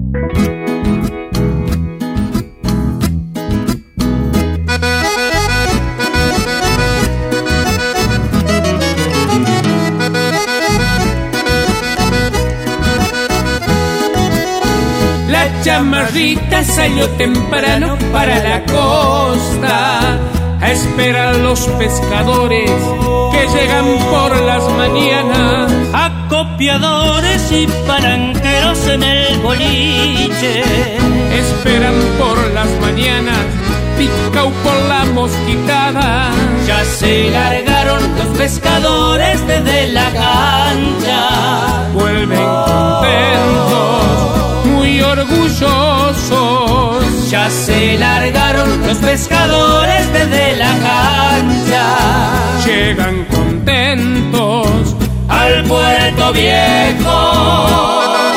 La chamarrita salió temprano para la costa a esperar a los pescadores que llegan por las mañanas. Acopiadores y palanqueros en el boliche esperan por las mañanas, picao por la mosquitada. Ya se largaron los pescadores desde la cancha, vuelven contentos, muy orgullosos. Ya se largaron los pescadores desde la cancha, llegan contentos al puerto viejo.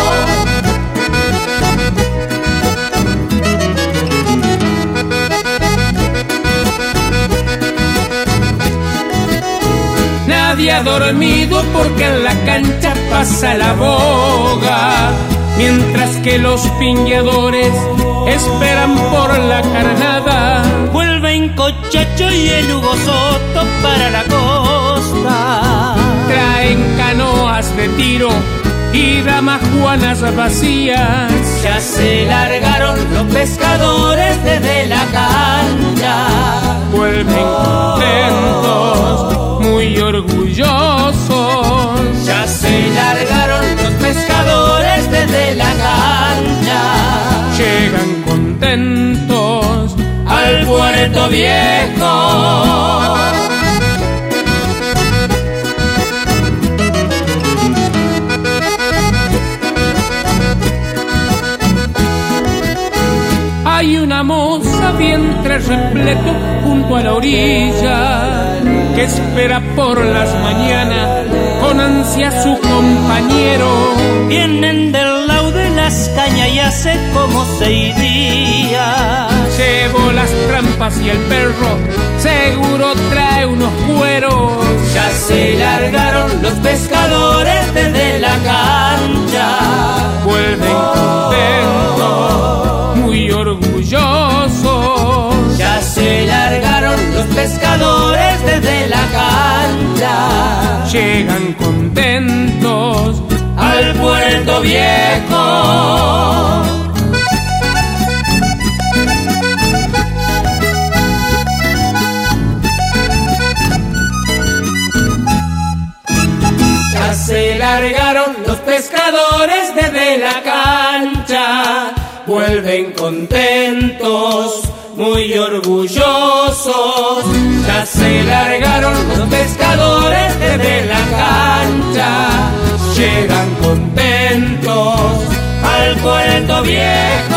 Nadie ha dormido porque en la cancha pasa la boga, mientras que los piñadores esperan por la carnada. Vuelven Cochacho y el Hugo Soto para la costa, traen canoas de tiro y damas juanas vacías. Ya se largaron los pescadores desde la cancha, vuelven contentos, muy orgullosos. Ya se largaron los pescadores desde la cancha, llegan contentos al puerto viejo. Hay una moza vientre repleto junto a la orilla que espera por las mañanas con ansia a su compañero. Vienen del laude las cañas y hace como 6 días. Llevo las trampas y el perro seguro trae unos cueros. Ya se largaron los pescadores desde la cancha, vuelven contentos, muy orgullosos. Ya se largaron los pescadores desde la cancha, llegan contentos al puerto viejo. Ya se largaron los pescadores desde la cancha, vuelven contentos, muy orgullosos. Ya se largaron los pescadores desde la cancha, llegan contentos al puerto viejo.